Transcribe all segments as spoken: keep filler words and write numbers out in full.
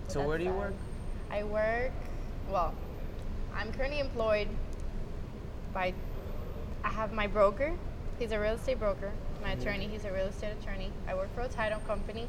So where do you sad. work? I work, well, I'm currently employed by, I have my broker. He's a real estate broker. My Mhm. attorney, he's a real estate attorney. I work for a title company.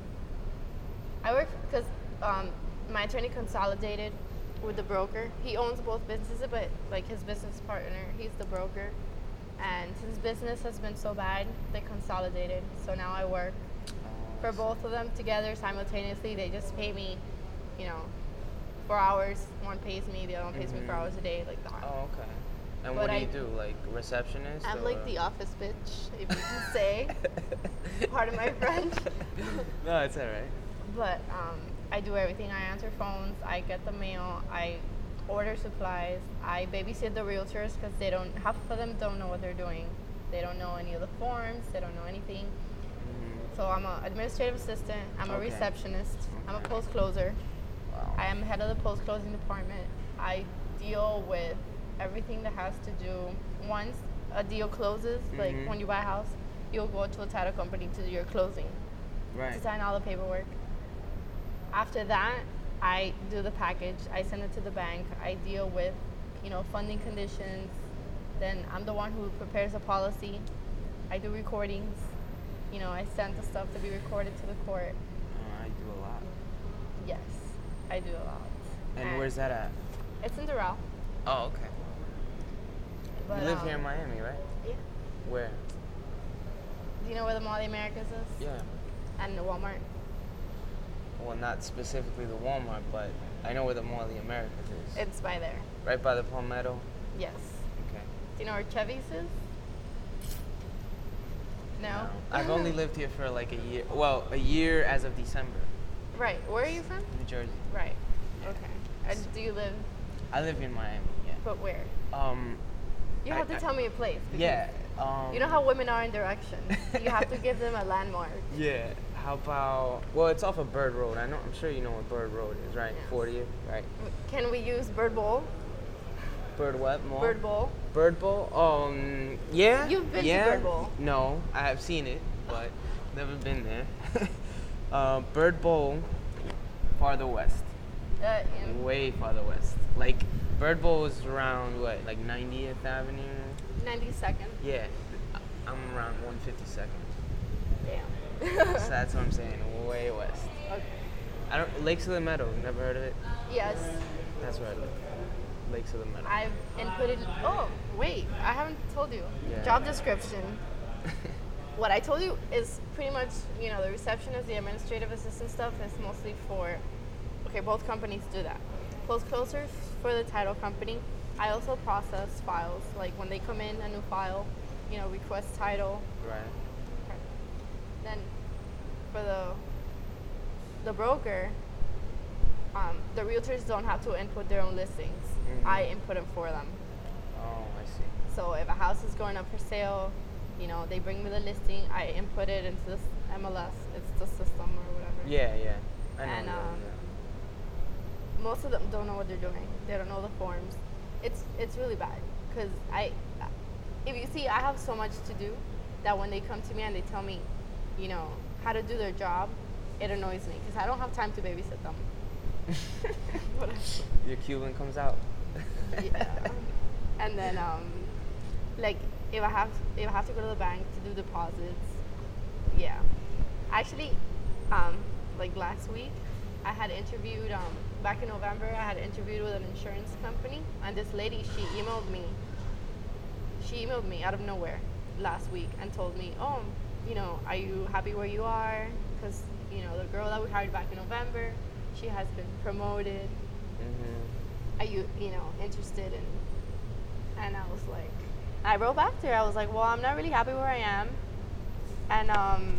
I work because um, my attorney consolidated with the broker. He owns both businesses, but like his business partner, he's the broker. And since business has been so bad, they consolidated. So now I work for both of them together simultaneously. They just pay me, you know, four hours. One pays me, the other one pays me four Mhm. hours a day, like that. Oh, okay. And But what do I- you do? Like receptionist? I'm or? like the office bitch, if you can say. Pardon my French. No, it's alright. But um, I do everything. I answer phones. I get the mail. I order supplies. I babysit the realtors because they don't. Half of them don't know what they're doing. They don't know any of the forms. They don't know anything. Mhm. So I'm an administrative assistant. I'm a Okay. receptionist. I'm a Okay. post closer. Wow. I am head of the post closing department. I deal with everything that has to do. Once a deal closes, like Mhm. when you buy a house, you'll go to a title company to do your closing, Right. to sign all the paperwork. After that, I do the package. I send it to the bank. I deal with, you know, funding conditions. Then I'm the one who prepares a policy. I do recordings. You know, I send the stuff to be recorded to the court. Oh, I do a lot. Yes, I do a lot. And where's that at? It's in Doral. Oh, okay. But, You live um, here in Miami, right? Yeah. Where? Do you know where the Mall of the Americas is? Yeah. And the Walmart. Well, not specifically the Walmart, but I know where the Mall of the Americas is. It's by there. Right by the Palmetto? Yes. Okay. Do you know where Chevy's is? No. I've only lived here for like a year. Well, a year as of December. Right. Where are you from? New Jersey. Right. Okay. And do you live? I live in Miami, yeah. But where? Um, You I- have to I- tell me a place. because yeah. Um, You know how women are in directions. You have to give them a landmark. Yeah. How about? Well, it's off of Bird Road. I know. I'm sure you know what Bird Road is, right? Yes. fortieth, right? Can we use Bird Bowl? Bird what? Mall? Bird Bowl. Bird Bowl? Um, yeah. You've been to yeah. Bird Bowl? No, I have seen it, but never been there. uh, Bird Bowl, farther west, Uh, in way farther west. Like Bird Bowl is around what, like ninetieth Avenue? ninety-second. Yeah, I- I'm around one fifty-second. Damn. So that's what I'm saying, way west. Okay. I don't. Lakes of the Meadow. Never heard of it? Yes. That's where I live. Lakes of the Meadow. I've inputted. Oh, wait. I haven't told you. Yeah. Job description. What I told you is pretty much, you know, the receptionist, the administrative assistant stuff is mostly for, okay, both companies do that. Post closers for the title company. I also process files, like when they come in, a new file, you know, request title. Right. Okay. Then for the the broker, um, the realtors don't have to input their own listings. Mhm. I input them for them. Oh, I see. So if a house is going up for sale, you know, they bring me the listing, I input it into this M L S. It's the system or whatever. Yeah, yeah. I know. And, what um, it is, Most of them don't know what they're doing. They don't know the forms. It's it's really bad because I, if you see, I have so much to do that when they come to me and they tell me, you know, how to do their job, it annoys me because I don't have time to babysit them. Whatever. yeah. Your Cuban comes out. Yeah. And then, um, like, if I have if I have to go to the bank to do deposits, yeah. Actually, um, like last week, I had interviewed um, back in November. I had interviewed with an insurance company, and this lady, she emailed me. She emailed me out of nowhere last week and told me, "Oh, you know, are you happy where you are? Because you know, the girl that we hired back in November, she has been promoted. Mm-hmm. Are you, you know, interested in?" And I was like, I wrote back to her. I was like, well, I'm not really happy where I am. And, um,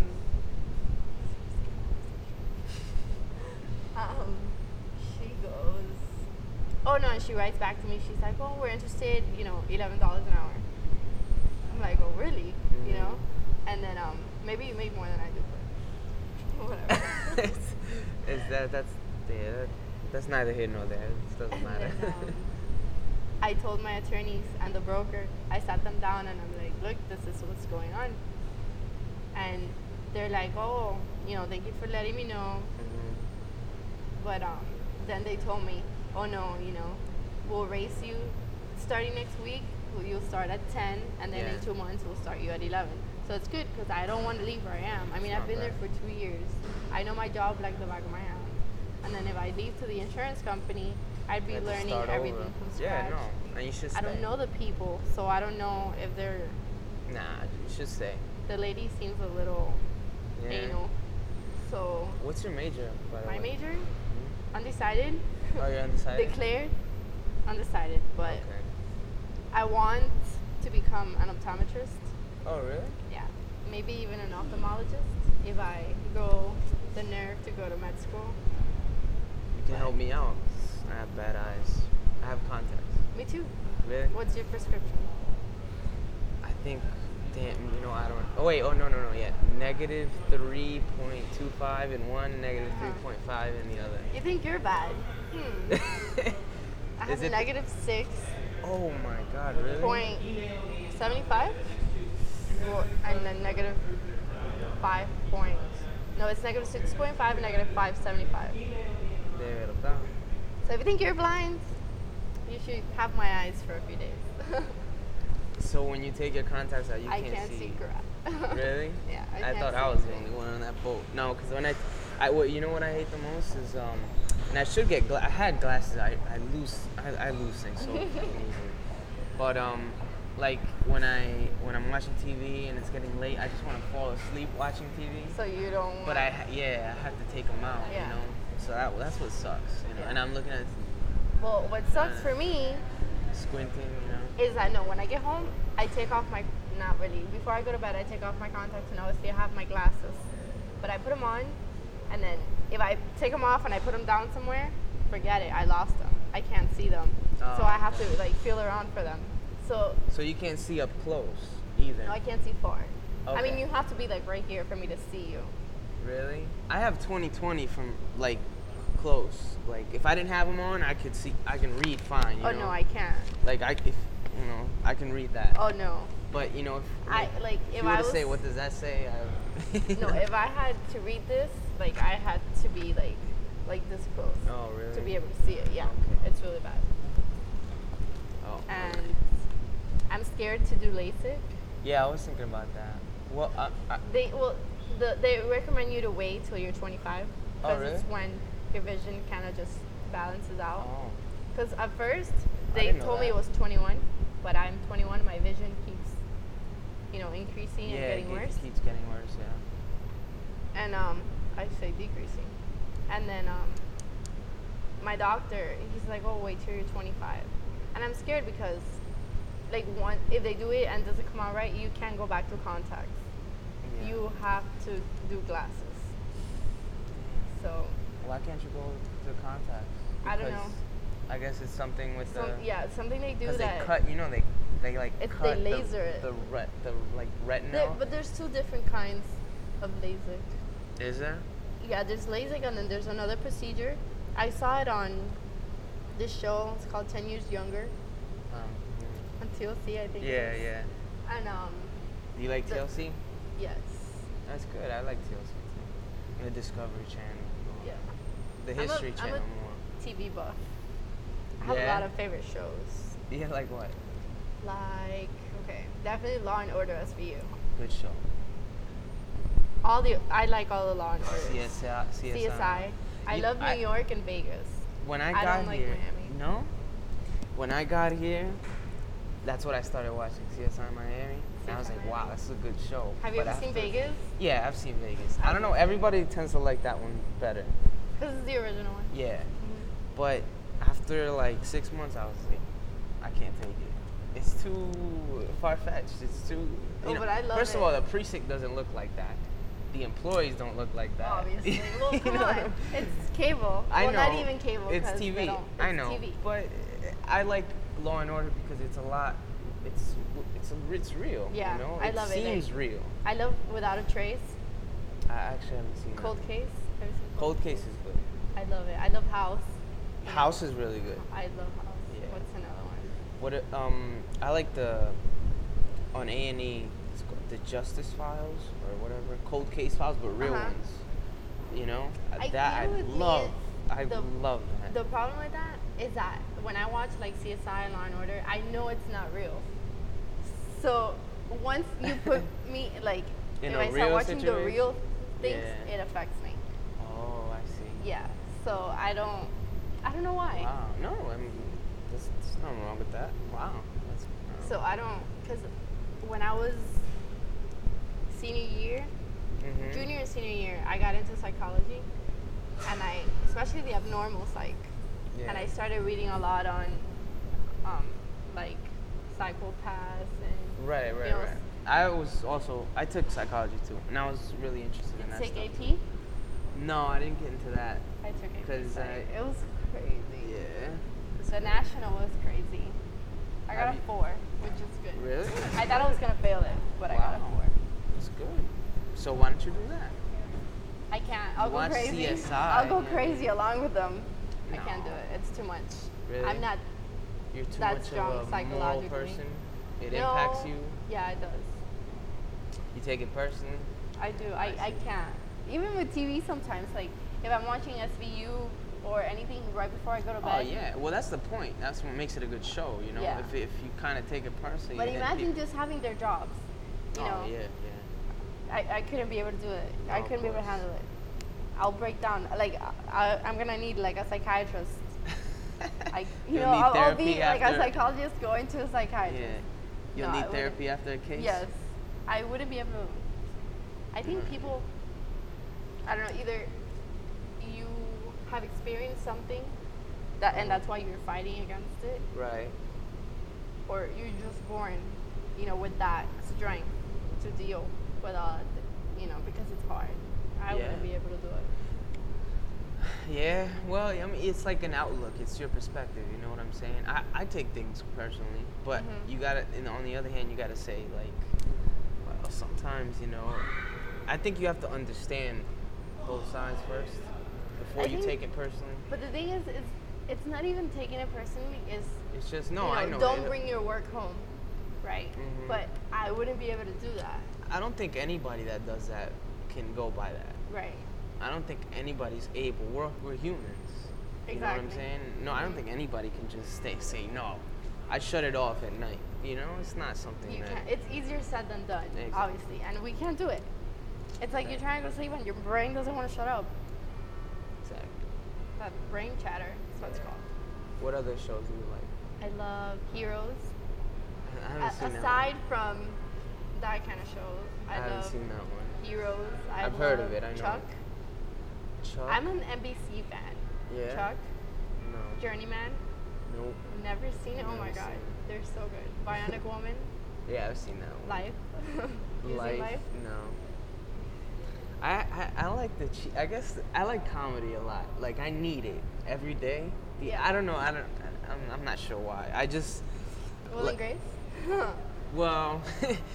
um, she goes, oh, no, and she writes back to me. She's like, oh, we're interested, you know, eleven dollars an hour. I'm like, oh, really? Mm-hmm. You know? And then, um, maybe you make more than I do, but whatever. Is that that's yeah, that, that's neither here nor there. It doesn't And matter. then, um, I told my attorneys and the broker, I sat them down and I'm like, look, this is what's going on. And they're like, oh, you know, thank you for letting me know. Mhm. But um, then they told me, oh no, you know, we'll raise you starting next week. well, You'll start at ten, and then Yeah. in two months we'll start you at eleven. So it's good because I don't want to leave where I am. I mean, It's I've not been bad. there for two years. I know my job like the back of my hand. And then if I leave to the insurance company, I'd be You have to learning start everything over. from scratch. Yeah, no, and you should stay. I don't know the people, so I don't know if they're. Nah, you should stay. The lady seems a little Yeah. anal. So What's your major, by the my way? major, Mhm. undecided. Oh, you're undecided? Declared, undecided. But Okay. I want to become an optometrist. Oh, really? Yeah, maybe even an ophthalmologist if I go the nerve to go to med school. You can help me out. I have bad eyes. I have contacts. Me too. Really? What's your prescription? I think, damn, you know, I don't. Oh, wait, oh, no, no, no, yeah. Negative three point two five in one, negative Uh-huh. three point five in the other. You think you're bad? Hmm. I have Is a it- negative six Oh, my God, really? point seventy five. Well, and then negative five point. No, it's negative six point five and negative five seventy five. De verdad. So if you think you're blind, you should have my eyes for a few days. So when you take your contacts out, you I can't, can't see, see. crap. Really? Yeah, I I, can't thought see I was the anything. only one on that boat. No, because when I, I, what you know what I hate the most is um, and I should get. Gla- I had glasses. I, I lose. I, I lose things so fucking easily. But um, like when I when I'm watching T V and it's getting late, I just want to fall asleep watching T V. So you don't. But I ha- yeah, I have to take them out. Yeah. You know. So that that's what sucks. You know. Yeah. And I'm looking at Well, what sucks for me squinting. You know. is that no, when I get home, I take off my, not really, before I go to bed, I take off my contacts and obviously I have my glasses. But I put them on, and then if I take them off and I put them down somewhere, forget it, I lost them. I can't see them. Oh, so I have okay. to like feel around for them. So, So you can't see up close either. no, I can't see far. I mean, Okay. you have to be like right here for me to see you. Really? I have twenty twenty from like close. Like if I didn't have them on, I could see. I can read fine. You Oh know? no, I can't. Like I, if you know, I can read that. Oh no. But you know, if I like if if you were I to was say, what does that say? I, no, if I had to read this, like I had to be like like this close Oh really? to be able to see it. Yeah, Okay. it's really bad. Oh. And I'm scared to do LASIK. Yeah, I was thinking about that. Well, I, I, They well, the, they recommend you to wait till you're twenty-five Oh, because really? it's when your vision kind of just balances out. oh. Because at first I they didn't know told me that. it was twenty-one, but I'm twenty-one. My vision keeps, you know, increasing Yeah, and getting it worse. keeps getting worse. Yeah. And um, I say decreasing. And then um, my doctor, he's like, "Oh, wait till you're twenty-five," and I'm scared because, like, one if they do it and doesn't come out right, you can't go back to contacts. Yeah. You have to do glasses. So Why can't you go to contacts? I don't Because know. I guess it's something with some, the. yeah, something they do Because they that. cut, you know, they they like It's- cut they the- laser it. the ret the like retinal. There, but there's two different kinds of LASIK. Is there? Yeah, there's LASIK and then there's another procedure. I saw it on this show. It's called Ten Years Younger Um, on T L C, I think. it yeah, is. yeah. And um, Do you like The- T L C? yes, That's good. I like T L C too. The Discovery Channel. yeah. The I'm a- History I'm a Channel more. T V buff. I have Yeah? a lot of favorite shows. Yeah, like what? Like, okay, definitely Law and Order S V U. Good show. All the I like all the Law and Orders. C S I. C S I. C S I. I You- love New I- York and Vegas. When I I got don't like here, Miami. no. When I got here, that's what I started watching, C S I Miami. And I was C S I like, wow, Miami. that's a good show. Have you But ever seen after- Vegas? Yeah, I've seen Vegas. I I don't know. love Everybody tends to like that one better. This is the original one. Yeah. Mhm. But after like six months, I was like, I can't take it. It's too far fetched. It's too. You Oh, know, but I love first it. of all, the precinct doesn't look like that. The employees don't look like that. Obviously. Well, You come know? on. It's cable. I well, know. not even cable. It's 'cause T they V. don't- I it's know. T V. But I like Law and Order because it's a lot. It's it's it's real. Yeah, You know? I love it. It seems Like- real. I love Without a Trace. I actually haven't seen Cold that. Case. Have you seen Cold Case is good. I love it. I love House. House is really good. I love House. Yeah. What's another one? What it- um I like the on A and E it's called the Justice Files or whatever, Cold Case Files, but real Uh-huh. ones. You know I that I feel with me love. I The- love that. The problem with that is that when I watch like C S I and Law and Order, I know it's not real. So once you put me like In if a I start real watching the situation? real things, Yeah. it affects me. Oh, I see. Yeah. So I don't I don't know why. Wow. No, I mean, there's, there's nothing wrong with that. Wow. That's, So I don't because when I was senior year, Mhm. junior and senior year, I got into psychology, and I especially the abnormal psych, Yeah. and I started reading a lot on um, like psychopaths and Right, right, you know, right. I was also I took psychology too, and I was really interested in Did that you take stuff. A P? No, I didn't get into that. I took A P. 'Cause psych. I- it was crazy. Yeah. The national was crazy. I got Have a you- four, which is good. Really? I thought I was gonna fail it, but I got a Wow. four. That's good. So why don't you do that? I can't. I'll go Watch crazy. C S I, I'll go yeah. crazy along with them. I No. can't do it. It's too much. Really? I'm not. You're too That's much strong of a moral psychologically. person. It no, impacts you. Yeah, it does. You take it personally. I do. I, I I see. can't. Even with T V sometimes, like if I'm watching S V U or anything right before I go to bed. Oh yeah. Well, that's the point. That's what makes it a good show. You know, Yeah. if if you kind of take it personally. But then imagine people- just having their jobs. You oh know, yeah, yeah. I, I couldn't be able to do it. No, I of couldn't be able to course. handle it. I'll break down. Like I, I'm gonna need like a psychiatrist. I, you You'll know, need I'll, I'll be therapy like a after- psychologist going to a psychiatrist. Yeah. You'll No, I need wouldn't. therapy after a case. Yes, I wouldn't be able to. I think Mm. people, I don't know, either you have experienced something that, and that's why you're fighting against it, Right. or you're just born, you know, with that strength to deal with all, that, you know, because it's hard. I Yeah. wouldn't be able to do it. Yeah, well, I mean, it's like an outlook. It's your perspective. You know what I'm saying? I, I take things personally, but Mhm. you gotta. And on the other hand, you gotta say like, well, sometimes you know, I think you have to understand both sides first before I you think- take it personally. But the thing is, is it's not even taking it personally. Is It's just no. you know, I know. don't it- bring your work home, right? Mhm. But I wouldn't be able to do that, I don't think anybody that does that can go by that. right? I don't think anybody's able. We're we're humans. You know what I'm Exactly. saying? No, I don't think anybody can just stay say no. I shut it off at night. You know, it's not something You that. can't. It's easier said than done, Exactly. obviously, and we can't do it. It's like you're trying to go to sleep and your brain doesn't want to shut up. Exactly. That brain chatter is what it's Yeah. called. What other shows do you like? I love Heroes. I haven't A- seen aside from that kind of shows, that I, one. I haven't love seen that one. Heroes. I I've heard love of it, I know Chuck. Chuck? I'm an N B C fan. Yeah? Chuck, No. Journeyman. Nope. Never seen it. Oh my Never god, seen it. they're so good. Bionic Woman. Yeah, I've seen that one. Life. Using Life? Life. No. I, I I like the che- I guess I like comedy a lot. Like I need it every day. The, Yeah. I don't know. I don't. I'm, I'm not sure why. I just Will Li- and Grace. well,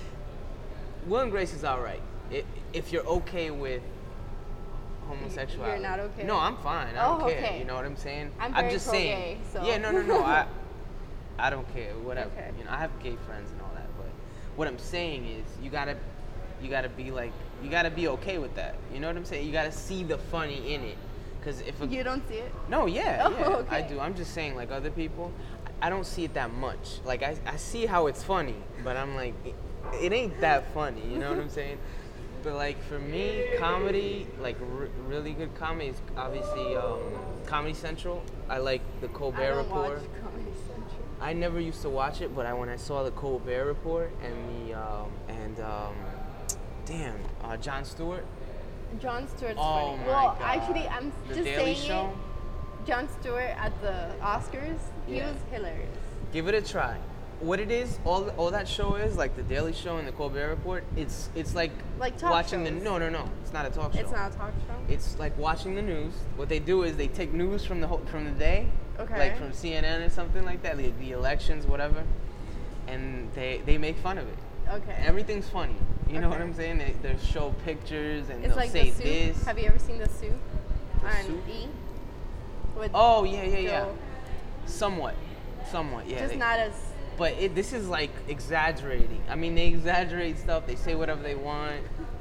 Will and Grace is all right. I if you're okay with homosexuality. not okay? No, I'm fine. I don't Oh, care. okay. You know what I'm saying? I'm I'm very just pro-gay, saying. so- Yeah, no, no, no. I I don't care. Whatever. Okay. You know, I have gay friends and all that, but what I'm saying is you gotta you gotta be like you gotta be okay with that. You know what I'm saying? You gotta see the funny in it. Cause if a, You don't see it? no, yeah, Oh, yeah, I okay. do. I'm just saying, like other people, I don't see it that much. Like I, I see how it's funny, but I'm like, it, it ain't that funny. You know what I'm saying? But like for me, comedy, like r- really good comedy is obviously um, Comedy Central. I like the Colbert I don't Report. watch Comedy Central. I never used to watch it, but I when I saw the Colbert Report and the um, and um, damn uh, Jon Stewart. Jon Stewart's Oh funny. my well, God. actually, I'm The just Daily saying Show? it. Jon Stewart at the Oscars, he Yeah. was hilarious. Give it a try. What it is, all all that show is, like the Daily Show and the Colbert Report. It's it's like Like talk watching shows. the no no no. It's not a talk show. It's not a talk show. It's like watching the news. What they do is they take news from the whole, from the day, Okay. like from C N N or something like that, the, the elections, whatever, and they they make fun of it. Okay. Everything's funny. You know what Okay. I'm saying? They they show pictures and It's they'll like say the Soup. this. Have you ever seen the Soup? The On Soup? E. With Oh yeah yeah yeah. Joe. Somewhat, somewhat yeah. Just they- not as. But it, this is like exaggerating. I mean, they exaggerate stuff. They say whatever they want.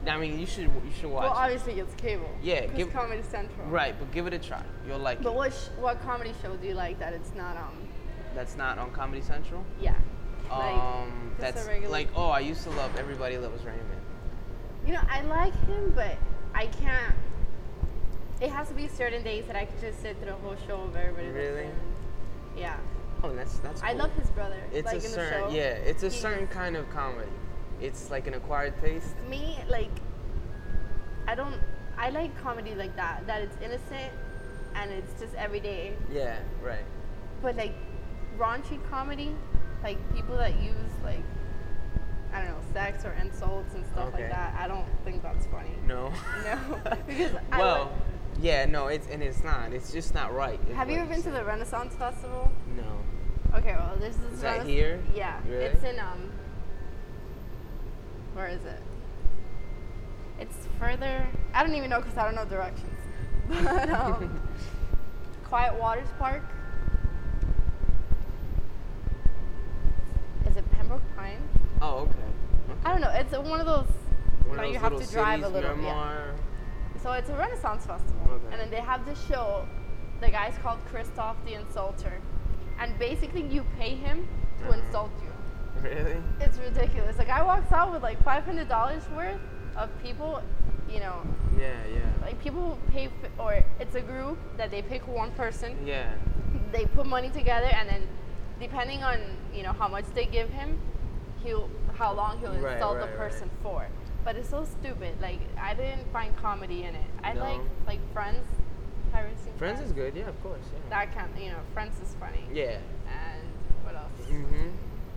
I mean, you should you should watch. Well, it. obviously it's cable. Yeah, It's give- Comedy Central. Right, but give it a try. You'll like But it. what sh- what comedy show do you like that it's not um That's not on Comedy Central. yeah. Um, just a that's regular- like oh, I used to love Everybody Loves Raymond. You know, I like him, but I can't. It has to be certain days that I can just sit through the whole show of Everybody Loves Really? Raymond. Yeah. Oh, that's that's. I cool. love his brother. It's like a in the certain show. yeah, it's a He- certain kind of comedy. It's like an acquired taste. Me, like, I don't. I like comedy like that. That it's innocent, and it's just everyday. Yeah, right. But like, raunchy comedy, like people that use like, I don't know, sex or insults and stuff Okay. like that. I don't think that's funny. No. No, because I well, like- yeah, no, it's and it's not. It's just not right. is Have you what ever I'm been to saying. the Renaissance Festival? No. Okay, well, there's this. Is that Renaissance- here? Yeah, Really? it's in um. Where is it? It's further. I don't even know because I don't know directions. But um, Quiet Waters Park. Is it Pembroke Pines? Oh, okay. okay. I don't know. It's one of those. One of like those you have little to drive cities, a little. Yeah. Miramar. So it's a Renaissance festival, Okay. and then they have this show. The guy's called Christoph the Insulter, and basically you pay him to Uh-huh. insult you. Really? It's ridiculous. The guy walks out with like five hundred dollars worth of people, you know, Yeah, yeah. like people who pay, f- or it's a group that they pick one person, Yeah. they put money together, and then depending on, you know, how much they give him, he'll, how long he'll Right, insult right, the right. person for. But it's so stupid. Like, I didn't find comedy in it. I No. like, like Friends. Have you ever seen Friends is good. Yeah, of course. Yeah. That kind, you know, Friends is funny. Yeah. And what else? Mhm.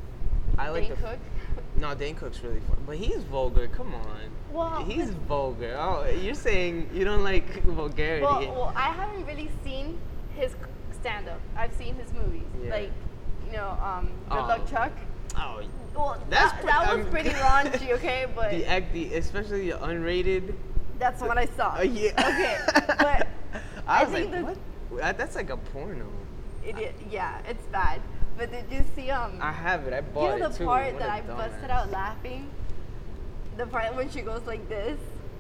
I like Dane the. Cook. No, Dane Cook's really fun, but he's vulgar. Come on. Well, he's but- vulgar. Oh, you're saying you don't like vulgarity? Well, well, I haven't really seen his stand-up. I've seen his movies, Yeah. like, you know, um, Good Oh. Luck Chuck. oh, Well, That's that, pre- that was I'm- pretty raunchy, okay, but the act, the especially the unrated. that's what I saw. Uh, yeah. Okay, but I I was think like, the- what? That- That's like a porno. it, i- yeah, it's bad. But did you see um? I have it. I you bought know it the too. part What that a I busted dumbass. out laughing? The part when she goes like this,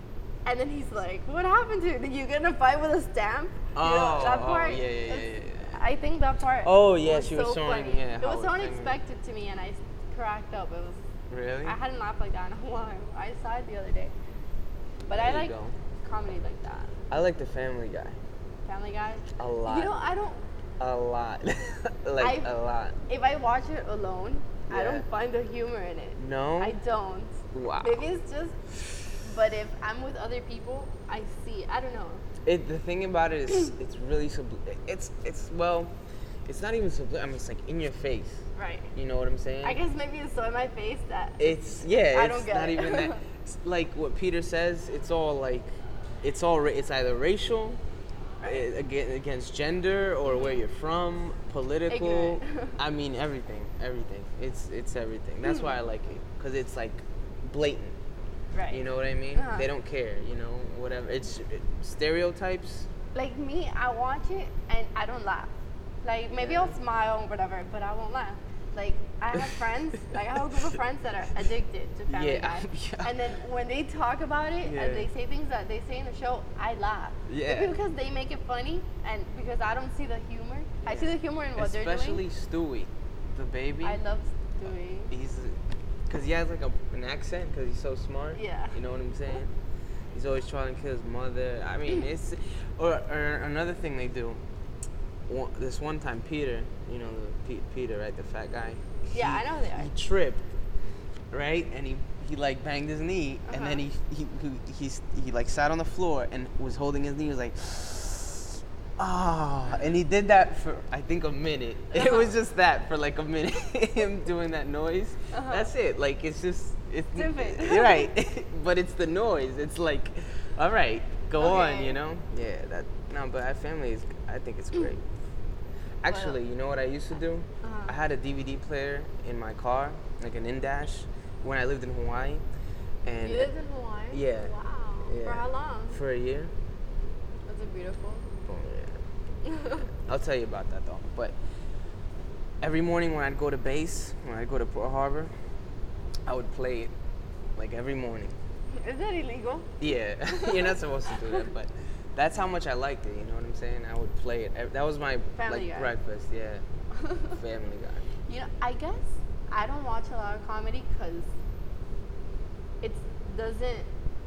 and then he's like, "What happened to you? Did you get in a fight with a stamp?" Oh, you know, that oh, part. yeah, yeah, yeah, is- yeah, yeah. I think that part. Oh, yeah, was she was so showing- funny. yeah, It how was it so was unexpected to me, and I cracked up. It was. Really? I hadn't laughed like that in a while. I saw it the other day. But I There you like go. comedy like that. I like the Family Guy. Family Guy. A lot. You know, I don't. A lot. like I- a lot. If I watch it alone, I Yeah. don't find the humor in it. No? I don't. Wow. Maybe it's just. But if I'm with other people, I see. I don't know. It, the thing about it is, it's really subli- It's it's well, it's not even subli- I mean, it's like in your face. Right. You know what I'm saying? I guess maybe it's so in my face that. It's yeah. I It's don't get not it. even that. It's like what Peter says. It's all like, it's all ra- it's either racial, Right. against, against gender, or where you're from, political. Ignorant. I mean everything, everything. It's it's everything. That's why I like it, because it's like blatant. Right. You know what I mean? Uh-huh. They don't care. You know, whatever. It's it, stereotypes. Like me, I watch it and I don't laugh. Like maybe Yeah. I'll smile or whatever, but I won't laugh. Like I have friends, like I have a group of friends that are addicted to Family Yeah, Guy, yeah. and then when they talk about it Yeah. and they say things that they say in the show, I laugh. Yeah. Maybe because they make it funny and because I don't see the humor. I see the humor in what they're Especially doing. Stewie, the baby. I love Stewie. He's because he has like a, an accent because he's so smart. Yeah. You know what I'm saying? He's always trying to kill his mother. I mean, it's or, or another thing they do. One, this one time, Peter, you know, the P- Peter, right, the fat guy. Yeah, I know who they are. He tripped, right, and he he like banged his knee, and then Uh-huh. he he he he's, he like sat on the floor and was holding his knee. He was like. Ah, and he did that for I think a minute. It Uh-huh. was just that for like a minute. Him doing that noise. Uh-huh. That's it. Like it's just it's Stupid. You're right, but it's the noise. It's like, all right, go on. Okay. You know? Yeah. That no, but our family is. I think it's great. Actually, you know what I used to do? Uh-huh. I had a D V D player in my car, like an in-dash, when I lived in Hawaii, and You lived in Hawaii? Yeah. Wow. Yeah. For how long? for a year. Was it beautiful? Oh, yeah. I'll tell you about that though. But every morning when I'd go to base, when I'd go to Port Harbor, I would play it like every morning. Is that illegal? Yeah, you're not supposed to do that, but that's how much I liked it. You know what I'm saying? I would play it. ev- That was my Family like Guy. breakfast. Yeah, Family Guy. You know, I guess I don't watch a lot of comedy because it doesn't.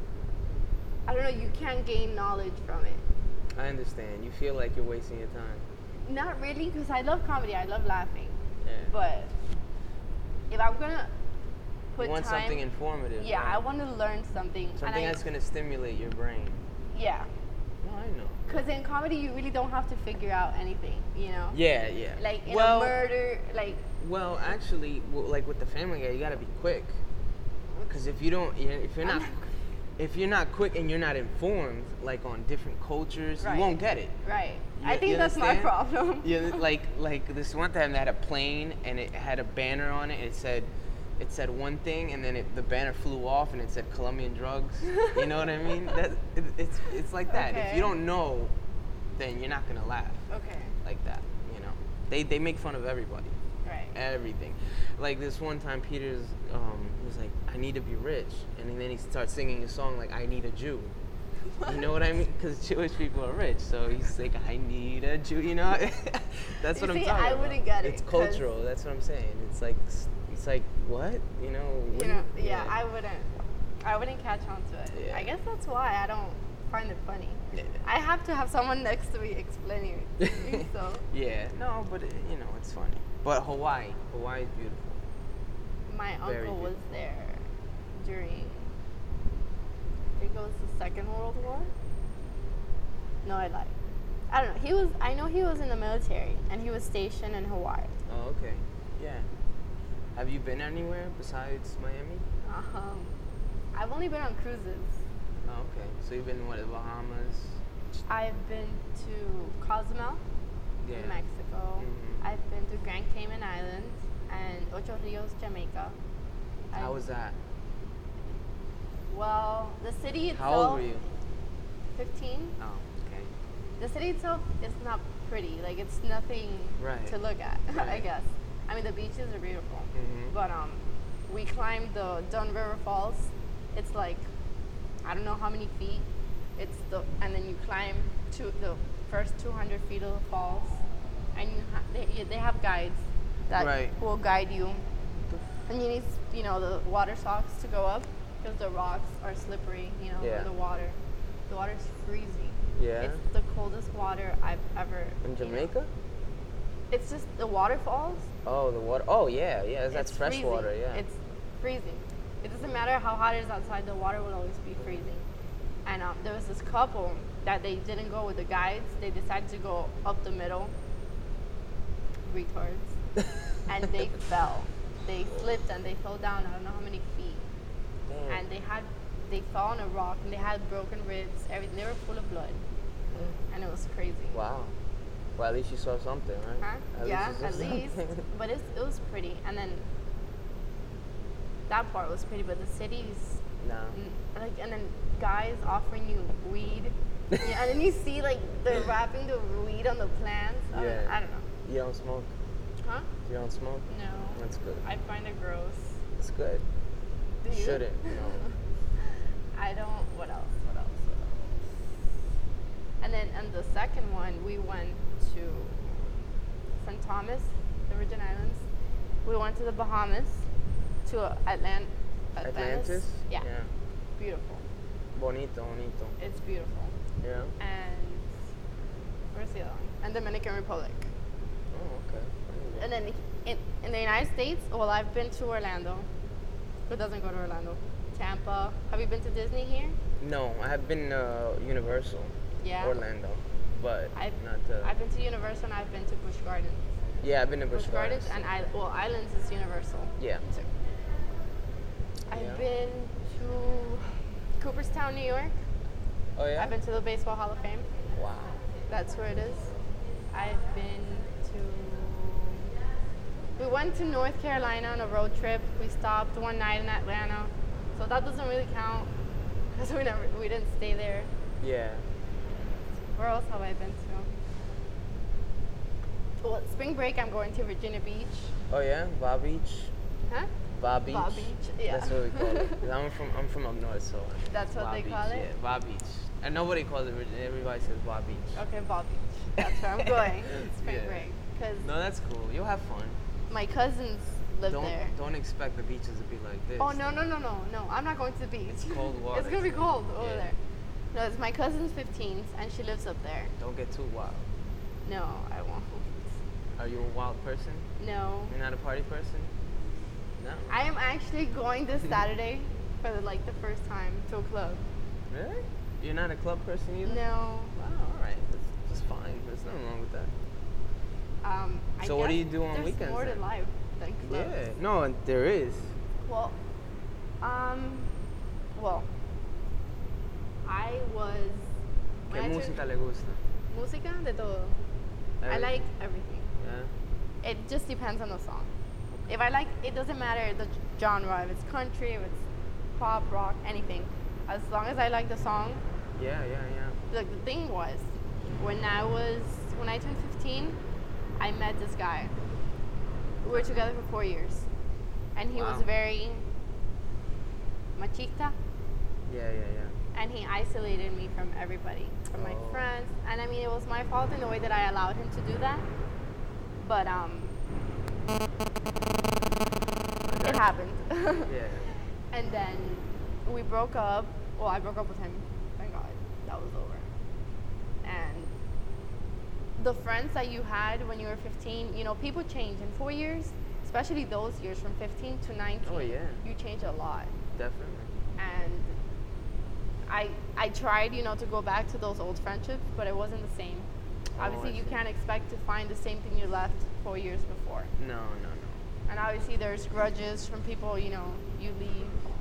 I don't know. You can't gain knowledge from it. I understand. You feel like you're wasting your time. Not really, because I love comedy. I love laughing. Yeah. But if I'm gonna put you want time, something informative. yeah, right? I want to learn something. and Something I, that's gonna stimulate your brain. yeah, No, I know. because in comedy you really don't have to figure out anything. You know. Yeah, yeah. Like in well, a murder, like well, actually, well, like with the Family Guy, you gotta be quick. Because if you don't, if you're I'm not, not if you're not quick and you're not informed, like on different cultures, Right. you won't get it. right. You- I think you that's my understand? problem. Yeah, like like this one time they had a plane and it had a banner on it. It said, it said one thing and then it, the banner flew off and it said Colombian drugs. You know what I mean? That it, it's it's like that. If Okay. you don't know, then you're not gonna laugh Okay. like that. You know, they they make fun of everybody, Right. everything. Like this one time, Peter's um was like, I need to be rich, and then he starts singing a song like I need a Jew. You know what I mean? Because Jewish people are rich, so he's like, I need a Jew. You know, that's You what I'm see, talking I about. wouldn't get it, It's 'cause- cultural. That's what I'm saying. It's like, it's like what? You know? what You do know, yeah, I wouldn't. I wouldn't catch on to it. Yeah. I guess that's why I don't find it funny. Yeah. I have to have someone next to me explaining it to me, so. Yeah. No, but it, you know, it's funny. But Hawaii, Hawaii is beautiful. My Very uncle good. was there during, I think it was the Second World War. No, I lied. I don't know. He was. I know he was in the military, and he was stationed in Hawaii. Oh, okay. Yeah. Have you been anywhere besides Miami? Um, I've only been on cruises. Oh, okay. So you've been to what, the Bahamas? I've been to Cozumel, Yeah. Mexico. Mhm. I've been to Grand Cayman Islands and Ocho Rios, Jamaica. How I've- was that? Well, the city itself. How old were you? Fifteen. Oh, okay. The city itself is not pretty. Like it's nothing Right. to look at. I Right. guess. I mean, the beaches are beautiful, Mhm. but um, we climbed the Dun River Falls. It's like I don't know how many feet. It's the and then you climb to the first two hundred feet of the falls, and you ha- they they have guides that Right. will guide you, and you need you know the water socks to go up because the rocks are slippery. You know Yeah. in the water. The water's freezing. Yeah. It's the coldest water I've ever. In you know. Jamaica? It's just the waterfalls. Oh, the water. Oh, yeah, yeah. That's it's fresh freezing. water. Yeah. It's freezing. It doesn't matter how hot it is outside. The water will always be freezing. And um, there was this couple that they didn't go with the guides. They decided to go up the middle. Retards. And they fell. They slipped and they fell down. I don't know how many feet. Damn. And they had, they fell on a rock and they had broken ribs. Everything. They were full of blood. And it was crazy. Wow. Well, at least you saw something, right? Huh? Yeah, you saw at least. something. But it's, it was pretty. And then that part was pretty, but the cities, No. mm, like, and then guys offering you weed. Yeah, and then you see like they're wrapping the weed on the plants. I don't- Yeah. I don't know. You don't smoke? Huh? You don't smoke? No. That's good. I find it gross. It's good. Do You you? shouldn't, no. I don't. What else? What else? What else? And then, and the second one, we went to Saint Thomas, the Virgin Islands. We went to the Bahamas, to Atlant- Atlantis. Atlantis? Yeah. Yeah. Beautiful. Bonito, bonito. It's beautiful. Yeah. And where's the other one? And Dominican Republic. Oh, okay. There you go. And then in, in the United States, well, I've been to Orlando. Who doesn't go to Orlando? Tampa. Have you been to Disney here? No, I have been uh, Universal. Yeah. Orlando, but I've, not to. I've been to Universal and I've been to Busch Gardens. yeah, I've been to Busch Busch Gardens Gardens. and I, well, Islands is Universal. Yeah. too. I've Yeah. been to Cooperstown, New York. Oh yeah. I've been to the Baseball Hall of Fame. Wow. That's where it is. I've been to. We went to North Carolina on a road trip. We stopped one night in Atlanta, so that doesn't really count because we never we didn't stay there. Yeah. Where else have I been to? Well, spring break I'm going to Virginia Beach. Oh yeah, Bob Beach. Huh? Bob Beach. Bob Beach, yeah. That's what we call it. 'Cause I'm from I'm from up north, so That's what Bob they Beach, call it? Yeah, Bob Beach. And nobody calls it. Everybody says Bob Beach. Okay, Bob Beach. That's where I'm going. Spring Yeah. break. Because No, that's cool. You'll have fun. my cousins live Don't there. don't expect the beaches to be like this. Oh no no no no no! I'm not going to the beach. It's cold water. It's gonna be cold over Yeah. there. No, it's my cousin's fifteenth, and she lives up there. Don't get too wild. No, I won't. Are you a wild person? No, You're not a party person? No. I am actually going this Saturday for the, like the first time to a club. Really? You're not a club person either? No. Wow, all right. That's, that's fine. There's nothing wrong with that. Um, I So what do guess you do on there's weekends more then? to life than clubs. Yeah. No, and there is. Well, um, well, I was. ¿Qué when I música turned- le gusta? Música de todo. I Everything? like everything. Yeah. It just depends on the song. If I like, it doesn't matter the genre. If it's country, if it's pop, rock, anything. As long as I like the song. Yeah, yeah, yeah. The, the thing was, when I was when I turned fifteen, I met this guy. We were together for four years, and he was Wow. very machista, Yeah, yeah, yeah. and he isolated me from everybody, from my Oh. friends. And I mean, it was my fault in the way that I allowed him to do that. But um, it happened. Yeah. And then we broke up. Well, I broke up with him. Thank God, that was over. And the friends that you had when you were fifteen, you know, people change in four years, especially those years from fifteen to nineteen. Oh, yeah. You change a lot. Definitely. And I I tried, you know, to go back to those old friendships, but it wasn't the same. Oh, Obviously, I you see. can't expect to find the same thing you left four years before. No, no, no. And obviously, there's grudges from people, you know, you leave